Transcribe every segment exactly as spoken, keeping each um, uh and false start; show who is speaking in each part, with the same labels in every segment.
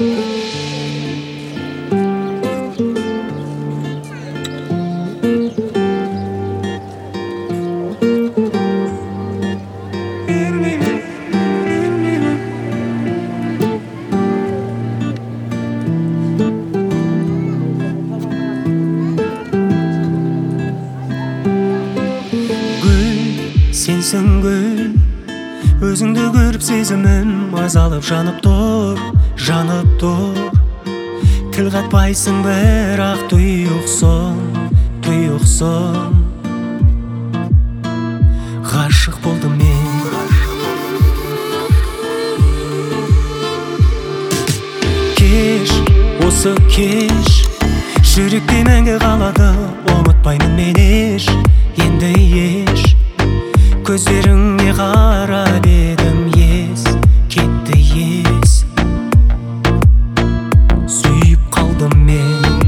Speaker 1: Сенсің гүл, өзіңді көріп сезімім азалып жанып тұр, жанып тұр. Тіл қатпайсың бірақ тұйықсың, тұйықсың. Ғашық болдым мен. Кеш, осы кеш, жүректе мәңгі қалады, ұмытпаймын мен еш, енді еш. Көздеріңе қарап едім, ес кетті, ес сүйіп қалдым мен.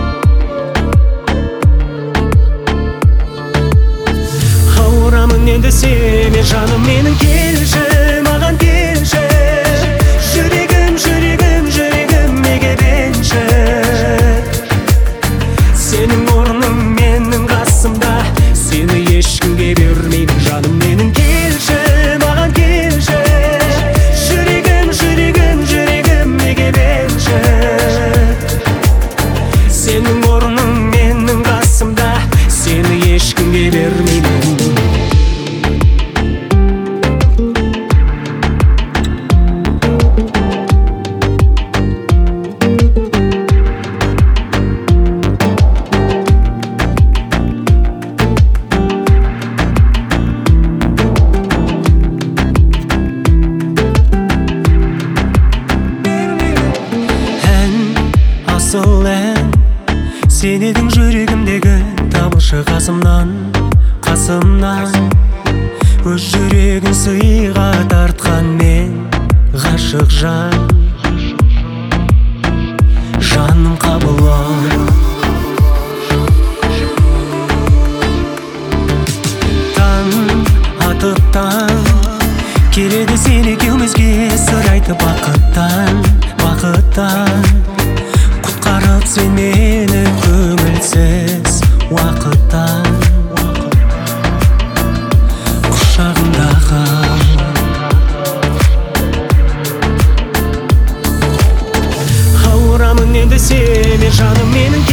Speaker 1: Ауырамын енді сене жаным менің, келші маған келші. Жүрегім, жүрегім, жүрегім неге бенші. Сенің орның менің қасымда, сені ешкімге бермеймін жаным менің, келші маған келші. Жүрегім, жүрегім, жүрегім неге бенші. Сенің орның менің қасымда, сені ешкімге бермеймін. Асыл ән, сен едің жүрегімдегі, табылшы қасымнан, қасымнан. Өз жүрегін сыйға тартқан мен, ғашық жан. Жаным қабылым, таң атып таң, келеді сен екеумізге сыр айтып бақыттан, бақыттан. Құтқарып сен мені көңілсіз уақыттан, құшағымдағы. Ауырамын енді сене жаным менің,